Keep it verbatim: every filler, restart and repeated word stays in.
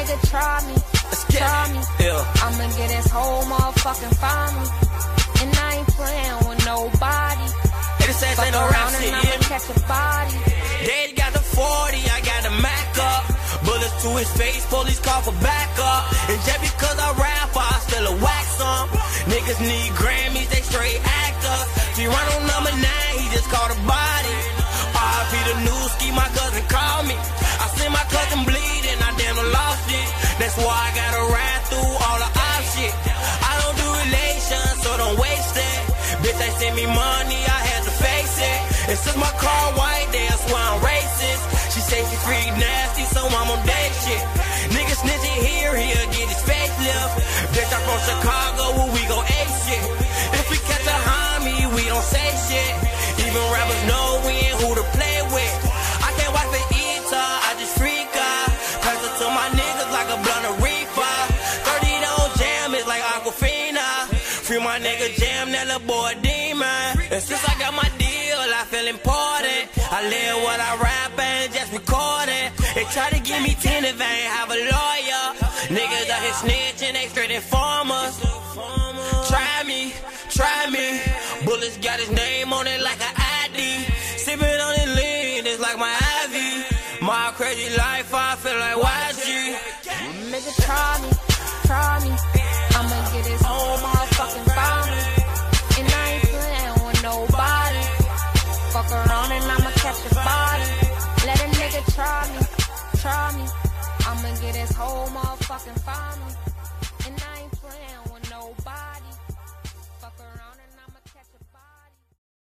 nigga try me, try me. Yeah. I'ma get his whole motherfucking family. And I ain't playing with nobody. Hey, this ass ain't no rap shit, I'ma yeah. catch a body. Daddy got the forty, I got the Mac up. Bullets to his face, police call for backup. And just because I rap, I still a wax some. Niggas need Grammys, they straight actors. She run on number nine, he just caught a body. R I P the new ski, my cousin called me. I seen my cousin bleed and I damn near lost it. That's why I gotta ride through all the op shit. I don't do relations, so don't waste it. Bitch, they send me money, I had to face it. And since my car white, that's why I'm racist. She say she free nasty, so I'm on that shit. Niggas snitching here, he'll get his facelift. Bitch, I'm from Chicago, where we go ape shit. If we catch a homie, we don't say shit. Even rappers know we ain't who to play with. I can't wait for Eater, I just freak out. Pass it to my niggas like a blunt of reefer. thirty don't jam, it's like Aquafina. Free my nigga Jam, that little boy demon. And since I got my deal, I feel important. I live what I rap and just record it. They try to give me ten if I ain't have a lawyer. Niggas out here snitching, they straight informers. Try me, try me. Bullets got his name on it like an I D. Sipping on it lean, it's like my I V. My crazy life, I feel like Y G. Nigga try me, try me. I'ma get his whole motherfucking family. And I ain't playing with nobody. Fuck around and I'ma catch a body. Let a nigga try me, try me. I'ma get his whole motherfucking family.